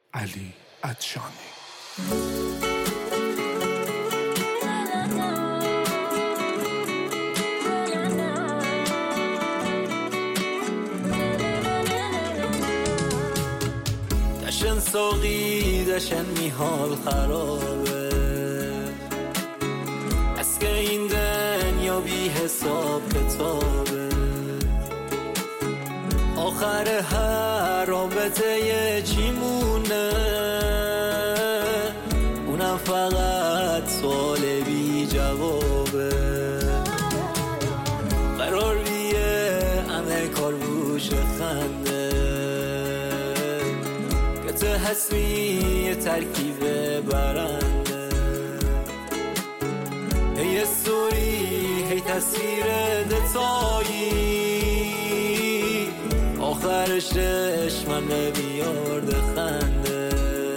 علی عطشانی. دشن ساقی دشن میحال خرابه، از که این دنیا بی حساب کتابه. آخر هر رابطه یه چی مونه، اونم فقط سوال بی جوابه. قرار بیه همه کار بوش خنده، که تو حسمی ترکیب برنده. هی استوری هی تصویر دتایی، آخرش دشمن بیارد خنده.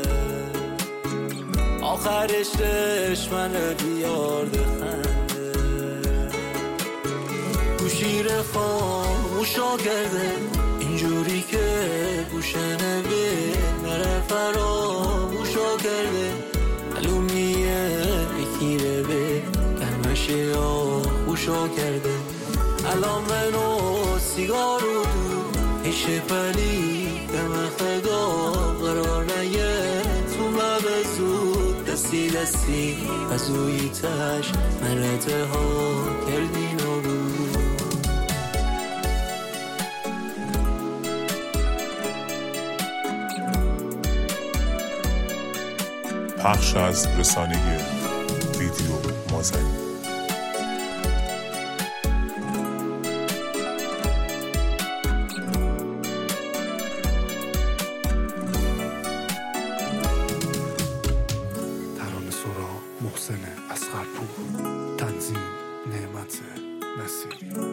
آخرش دشمن بیارد خنده. گوشیر خاموشا کرده، اینجوری که گوشه نره فراموشا کرده. معلومیه بکیره به گرمشه آخوشا کرده. الان منو سیگارو پیش پلی دم خدا قرار نگه تو مبزود. دستی دستی از اوی تش مرته ها کردین و بود. پخش از رسانه ویدیو مازنی. محسن اصغرپور، تنظیم نعمت نصیری.